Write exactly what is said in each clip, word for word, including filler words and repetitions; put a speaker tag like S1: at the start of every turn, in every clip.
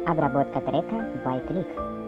S1: Обработка трека by Click.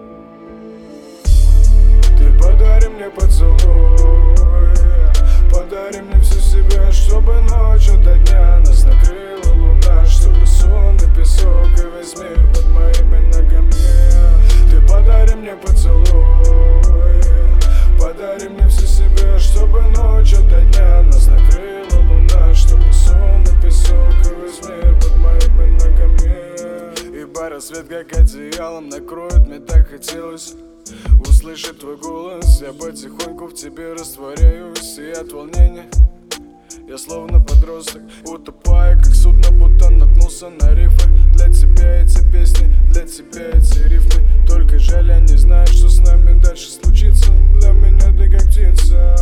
S2: Ты подари мне поцелуй, подари мне всю себя, чтобы ночь ото дня нас накрыла луна, чтобы сон и песок и весь мир под моими ногами. Ты подари мне поцелуй, подари мне всю себя, чтобы ночь ото дня нас накрыла луна, чтобы сон и песок и весь мир под моими ногами. Ибо рассвет как одеялом накроет, мне так хотелось услышать твой голос. Я потихоньку в тебе растворяюсь, и от волнения я словно подросток, утопая как судно, будто наткнулся на рифы. Для тебя эти песни, для тебя эти рифмы. Только жаль, я не знаю, что с нами дальше случится. Для меня ты как птица.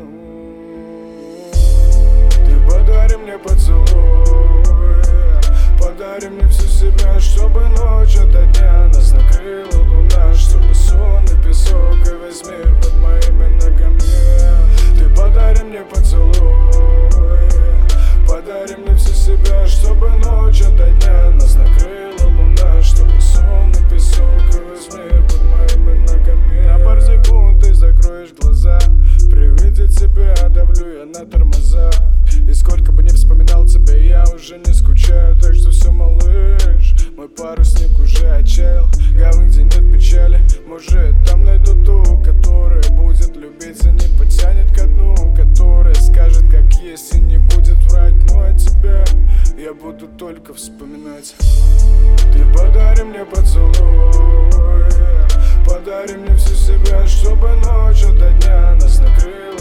S2: Ты подари мне поцелуй, подари мне всю себя, чтобы ночь ото дня нас накрыла луна, чтобы сон и песок и весь мир под моими ногами. Ты подари мне поцелуй, подари мне всю себя, чтобы ночь ото дня нас накрыла луна, чтобы сон и песок и весь мир под моими ногами. На пару секунд ты закроешь глаза, при виде тебя давлю я на тормоза. И сколько бы ни вспоминал тебя, я уже не скучаю. Так что все, малыш, мой парусник уже отчаял. Гавань, где нет печали, может там найду ту, которая будет любить и не потянет ко дну, которая скажет как есть и не будет врать. Ну а тебя я буду только вспоминать. Ты подари мне поцелуй, подари мне всю себя, чтобы ночь ото дня нас накрыла